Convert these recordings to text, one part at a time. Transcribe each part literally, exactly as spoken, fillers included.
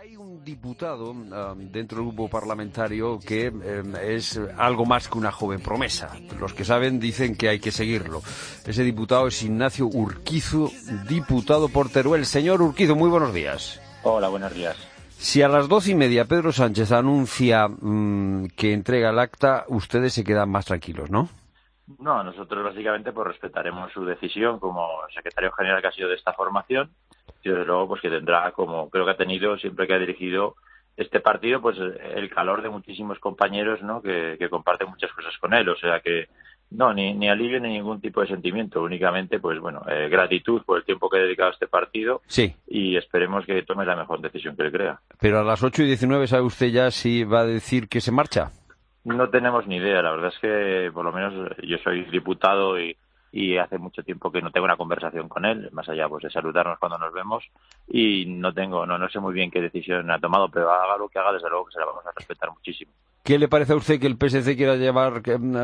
Hay un diputado um, dentro del grupo parlamentario que um, es algo más que una joven promesa. Los que saben dicen que hay que seguirlo. Ese diputado es Ignacio Urquizu, diputado por Teruel. Señor Urquizu, muy buenos días. Hola, buenos días. Si a las doce y media Pedro Sánchez anuncia um, que entrega el acta, ustedes se quedan más tranquilos, ¿no? No, nosotros básicamente pues respetaremos su decisión como secretario general que ha sido de esta formación y desde luego pues que tendrá, como creo que ha tenido siempre que ha dirigido este partido, pues el calor de muchísimos compañeros, ¿no? que, que comparten muchas cosas con él, o sea que no, ni, ni alivio ni ningún tipo de sentimiento, únicamente pues bueno, eh, gratitud por el tiempo que he dedicado a este partido. Sí. Y esperemos que tome la mejor decisión que él crea. Pero a las ocho y diecinueve, ¿sabe usted ya si va a decir que se marcha? No tenemos ni idea, la verdad es que por lo menos yo soy diputado y, y hace mucho tiempo que no tengo una conversación con él, más allá pues de saludarnos cuando nos vemos, y no tengo, no, no sé muy bien qué decisión ha tomado, pero haga lo que haga, desde luego que se la vamos a respetar muchísimo. ¿Qué le parece a usted que el P S C quiera llevar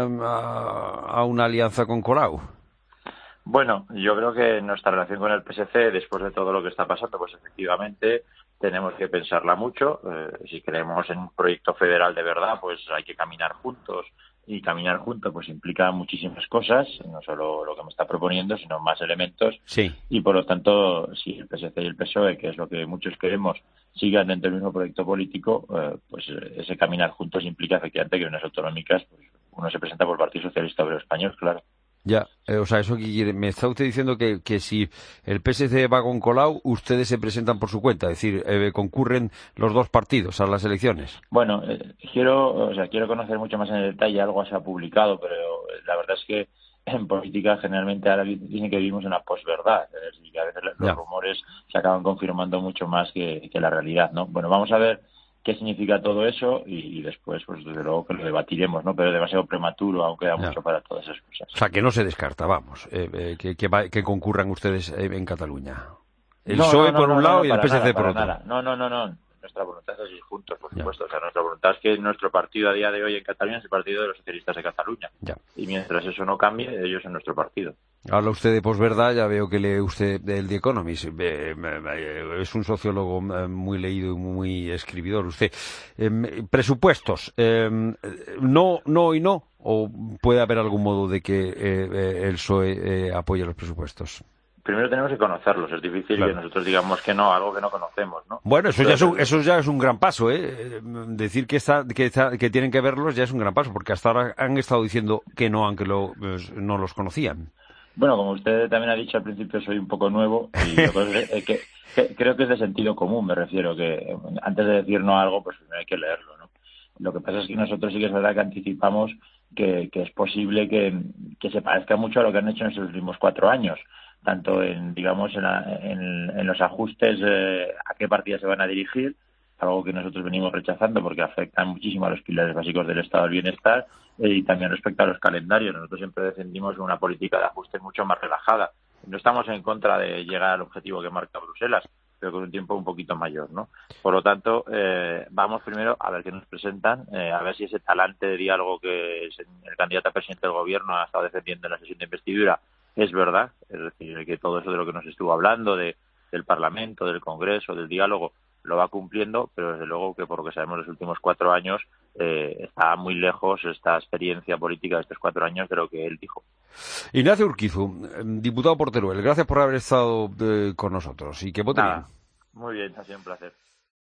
a, a una alianza con Colau? Bueno, yo creo que nuestra relación con el P S C, después de todo lo que está pasando, pues efectivamente tenemos que pensarla mucho. Eh, si creemos en un proyecto federal de verdad, pues hay que caminar juntos. Y caminar juntos pues implica muchísimas cosas, no solo lo que me está proponiendo, sino más elementos. Sí. Y por lo tanto, si el P S C y el P S O E, que es lo que muchos queremos, sigan dentro del mismo proyecto político, eh, pues ese caminar juntos implica efectivamente que en unas autonómicas pues uno se presenta por el Partido Socialista Obrero Español, claro. Ya, eh, o sea, eso que quiere, me está usted diciendo que, que si el P S C va con Colau, ustedes se presentan por su cuenta, es decir, eh, concurren los dos partidos a las elecciones. Bueno, eh, quiero, o sea, quiero conocer mucho más en detalle, algo se ha publicado, pero la verdad es que en política generalmente ahora dicen que vivimos en la posverdad, es decir, que a veces los Ya. rumores se acaban confirmando mucho más que, que la realidad, ¿no? Bueno, vamos a ver qué significa todo eso y, y después, pues desde luego que lo debatiremos, ¿no? Pero demasiado prematuro, aún queda Ya. mucho para todas esas cosas. O sea, que no se descarta, vamos, eh, eh, que, que, va, que concurran ustedes eh, en Cataluña. El no, P S O E no, no, por un no, lado no, y el para P S C nada, por para otro. nada. No, no, no, no. Nuestra voluntad es ir juntos, por Ya. supuesto. O sea, nuestra voluntad es que nuestro partido a día de hoy en Cataluña es el Partido de los Socialistas de Cataluña. Ya. Y mientras eso no cambie, ellos son nuestro partido. Habla usted de posverdad, ya veo que lee usted del The Economist. Eh, eh, es un sociólogo eh, muy leído y muy escribidor usted. Eh, presupuestos, eh, no, no y no, o puede haber algún modo de que eh, el P S O E eh, apoye los presupuestos. Primero tenemos que conocerlos, es difícil Claro. que nosotros digamos que no, algo que no conocemos, ¿no? Bueno, eso ya, es un, Entonces, eso ya es un gran paso, ¿eh? Decir que, está, que, está, que tienen que verlos ya es un gran paso, porque hasta ahora han estado diciendo que no, aunque lo, pues, no los conocían. Bueno, como usted también ha dicho al principio, soy un poco nuevo y yo creo que, que, que, creo que es de sentido común, me refiero, que antes de decir no a algo, pues primero hay que leerlo, ¿no? Lo que pasa es que nosotros sí que es verdad que anticipamos que, que es posible que, que se parezca mucho a lo que han hecho en estos últimos cuatro años, tanto en, digamos, en, la, en, en los ajustes eh, a qué partidas se van a dirigir, algo que nosotros venimos rechazando porque afecta muchísimo a los pilares básicos del Estado del Bienestar, eh, y también respecto a los calendarios. Nosotros siempre defendimos una política de ajuste mucho más relajada. No estamos en contra de llegar al objetivo que marca Bruselas, pero con un tiempo un poquito mayor, ¿no? Por lo tanto, eh, vamos primero a ver qué nos presentan, eh, a ver si ese talante de diálogo que el candidato a presidente del Gobierno ha estado defendiendo en la sesión de investidura es verdad, es decir, que todo eso de lo que nos estuvo hablando, de, del Parlamento, del Congreso, del diálogo, lo va cumpliendo, pero desde luego que por lo que sabemos los últimos cuatro años eh, está muy lejos esta experiencia política de estos cuatro años de lo que él dijo. Ignacio Urquizu, diputado por Teruel, gracias por haber estado eh, con nosotros y que vote Nada, bien. muy bien, ha sido un placer.